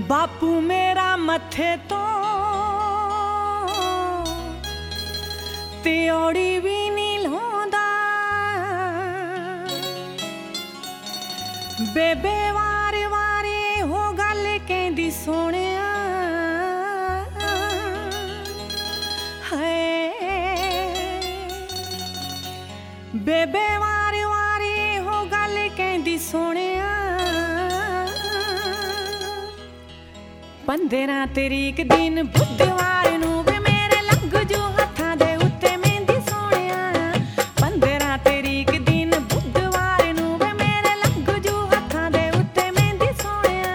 ਬਾਪੂ ਮੇਰਾ ਮੱਥੇ ਤੋਂ ਤਿਉੜੀ ਵੀ ਨਹੀਂ ਲਾਉਂਦਾ, ਬੇਬੇ ਵਾਰੇ ਵਾਰੇ ਹੋ ਗੱਲ ਕਹਿੰਦੀ ਸੋਹਣਿਆ, ਹਾਏ ਬੇਬੇ ਵਾਰੇ ਵਾਰੇ ਹੋ ਗੱਲ ਕਹਿੰਦੀ ਸੋਹਣਿਆ। 15 ਤਰੀਕ ਦਿਨ ਬੁੱਧਵਾਰ ਨੂੰ ਵੇ ਮੇਰੇ ਲੱਗ ਜੂ ਹੱਥਾਂ ਦੇ ਉੱਤੇ ਮਹਿੰਦੀ ਸੋਹਣਿਆ। 15 ਤਰੀਕ ਦਿਨ ਬੁੱਧਵਾਰ ਨੂੰ ਵੇ ਮੇਰੇ ਲੱਗ ਜੂ ਹੱਥਾਂ ਦੇ ਉੱਤੇ ਮਹਿੰਦੀ ਸੋਹਣਿਆ।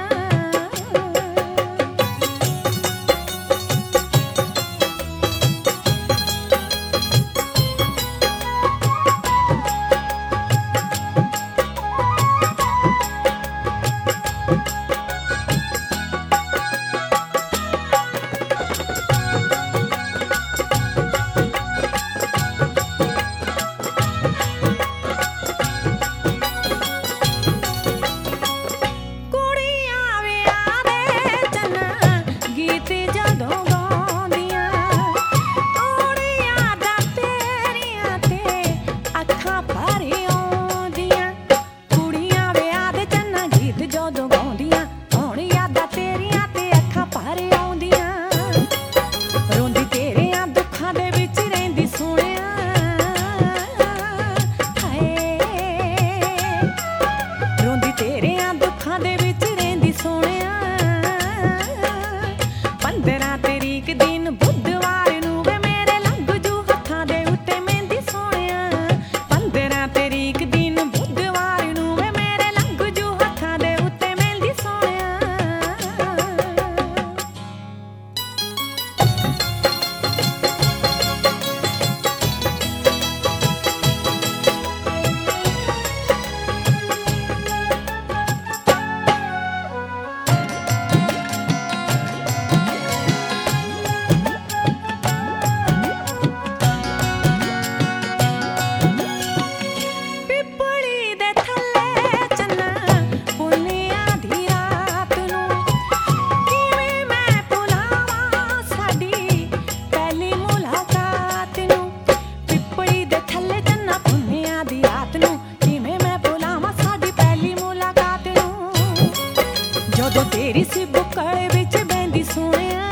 ਜਦੋਂ ਤੇਰੀ ਸੀ ਬੁੱਕਲ ਵਿੱਚ ਬਹਿੰਦੀ ਸੋਹਣਿਆ,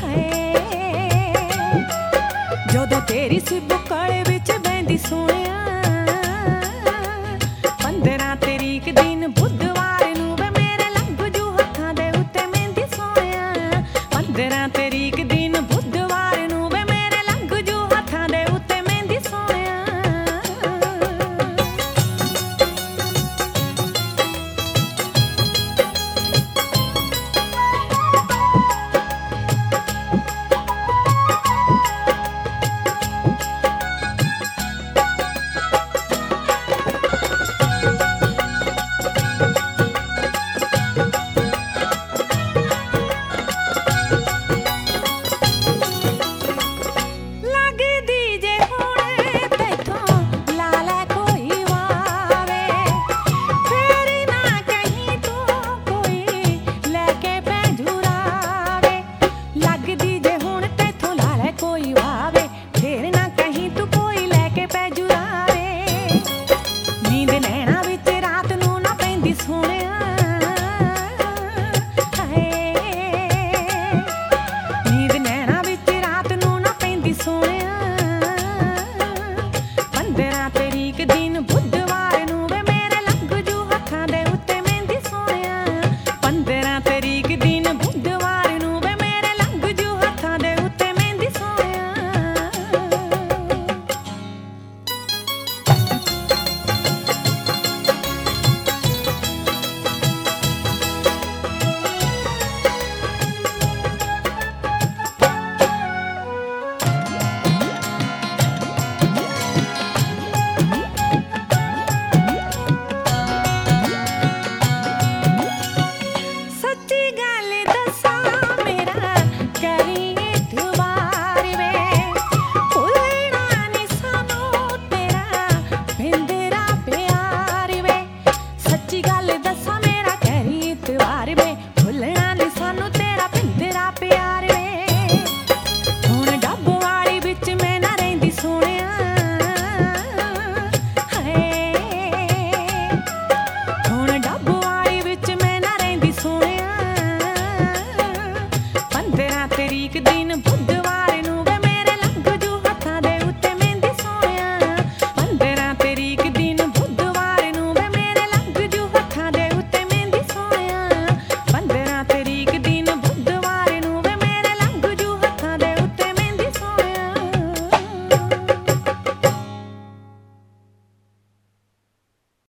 ਹਾਏ ਜਦੋਂ ਤੇਰੀ ਸੀ ਬੁੱਕਲ ਵਿੱਚ ਬਹਿੰਦੀ ਸੋਹਣਿਆ।